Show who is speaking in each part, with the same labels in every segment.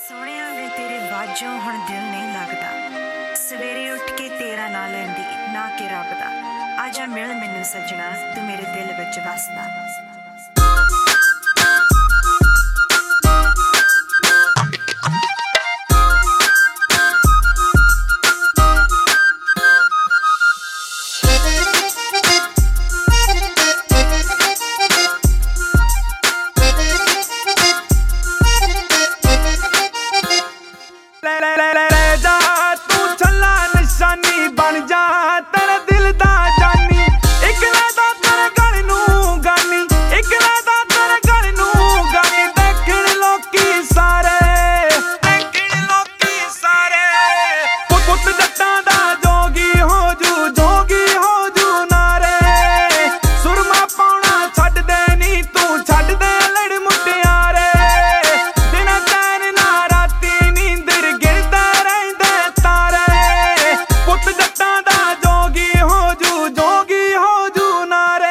Speaker 1: सोहणिया वे तेरे वाजों हुण दिल नहीं लगदा, सवेरे उठ के तेरा ना लैंदी ना कि रब दा। आजा मिल मैनू सजना, तू मेरे दिल विच वसदा।
Speaker 2: बन जा तेरे दिल दा जानी, एक रादा तेरे गल नू गानी, एक रादा तेरे गल नू गानी। देखण लोकी सारे, देखण लोकी सारे, पुत जट्टां दा जोगी हो जू नारे। सुरमा पाउणा छड्ड दे नी तू, छड्ड दे लड़ मुटियारे। दिन चैन ना राती नींदर गिरदा रहिंदे तारे। पुत जट्टां दा जोगी हो जू नारे।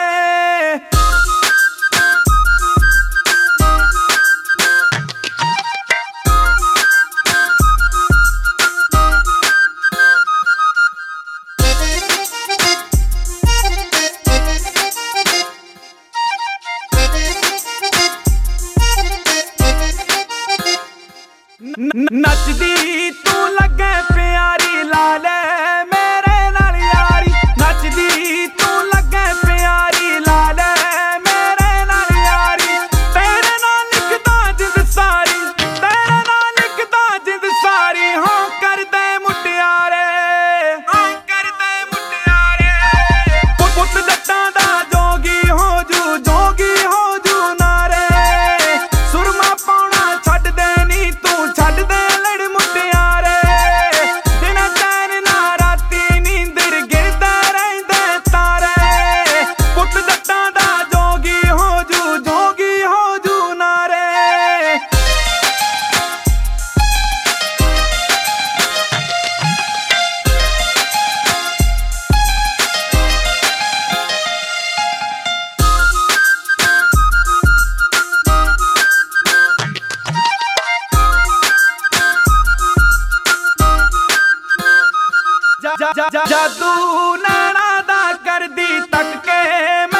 Speaker 2: नचदी तू लगे प्यारी लाले मेरे नाल यारी। नचदी तू लगे प्यारी लाले मेरे नाल यारी। तेरे नाल लिखदा जिंद सारी, तेरे नाल लिखदा जिंद सारी। हाँ कर दे मुटियारे, हाँ कर दे मुटियारे। पुत जट्टां दा जोगी हो जू नारे। सुरमा पाउणा छड्ड दे नी तू, छड्ड दे लड़ मुटियारे। दिन चैन ना राती नींदर गिरदा रहिंदे तारे। पुत जट्टां दा जोगी हो जू नारे। जादू नैना दा करदी तक के